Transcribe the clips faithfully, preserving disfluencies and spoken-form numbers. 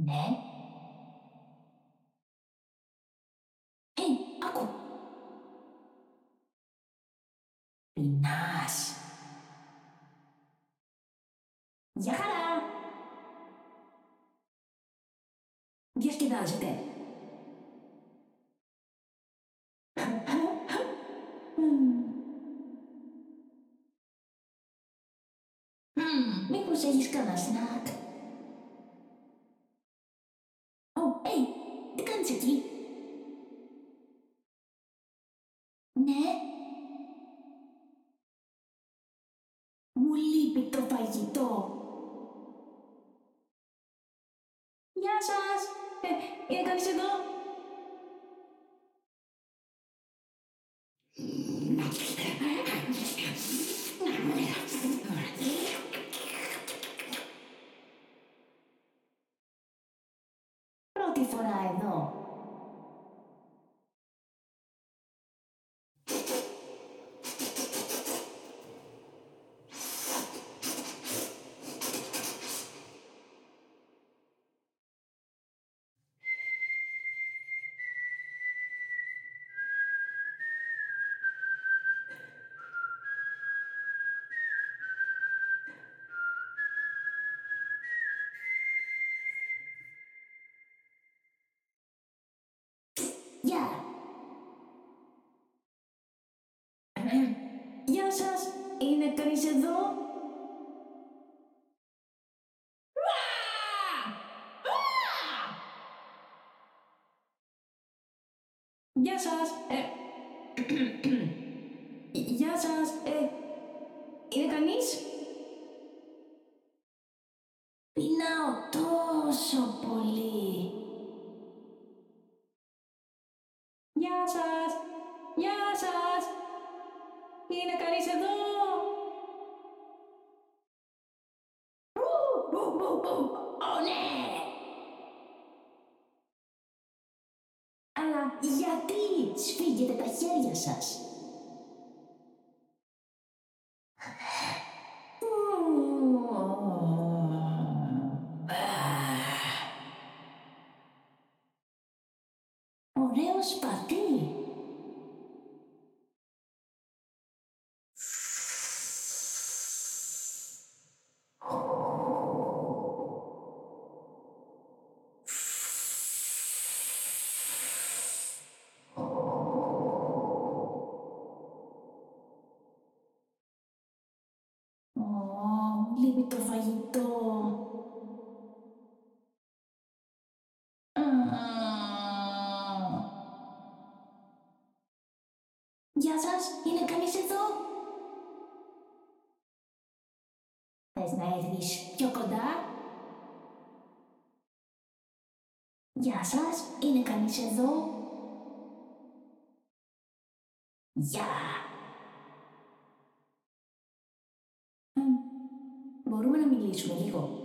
Ναι. Hey, άκου. Πεινάς. Γεια χαρά. Διασκεδάζετε. Μμμ, μήπως έχεις κανένα σνακ? Ω, hey, τι κάνεις εκεί? Ναι. Μου λείπει το φαγητό. Γεια σας. Ε, είναι κανείς εδώ? Πρώτη φορά εδώ. Γεια. Γεια σας. Είναι κανείς εδώ? Γεια σας. Ε, Γεια σας. Ε, είναι κανείς? Πεινάω τόσο πολύ. Γεια σας. Γεια σας. Είναι κανείς εδώ? Ω, ναι. Αλλά γιατί σφίγγετε τα χέρια σας? Ωραίο σπαθί. Ω, λείπει το φαγητό. Γεια σας, είναι κανείς εδώ? Θες να έρθεις πιο κοντά? Γεια σας, είναι κανείς εδώ? Γεια. Μπορούμε να μιλήσουμε λίγο?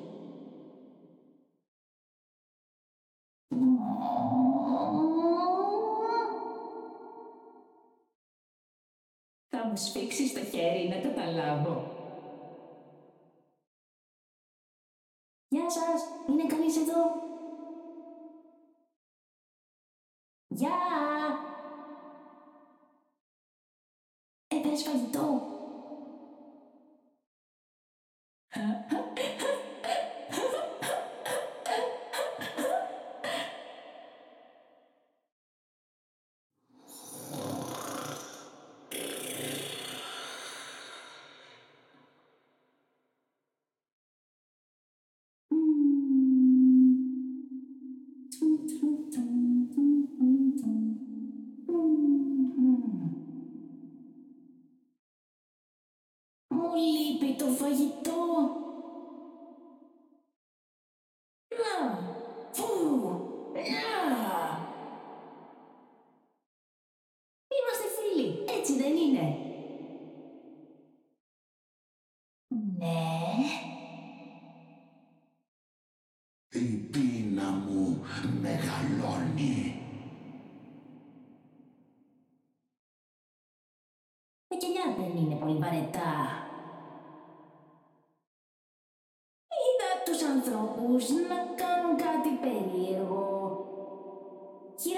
Θα μου σφίξεις το χέρι να καταλάβω. Γεια σας, είναι κανείς εδώ? Γεια. Έφερες φαγητό? Μου λείπει το φαγητό. Να, φου, να. Είμαστε φίλοι, έτσι δεν είναι? Ναι. Η πείνα μου μεγαλώνει. Τα κελιά δεν είναι πολύ βαρετά. Είδα τους ανθρώπους να κάνουν κάτι περίεργο.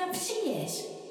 συναψίες.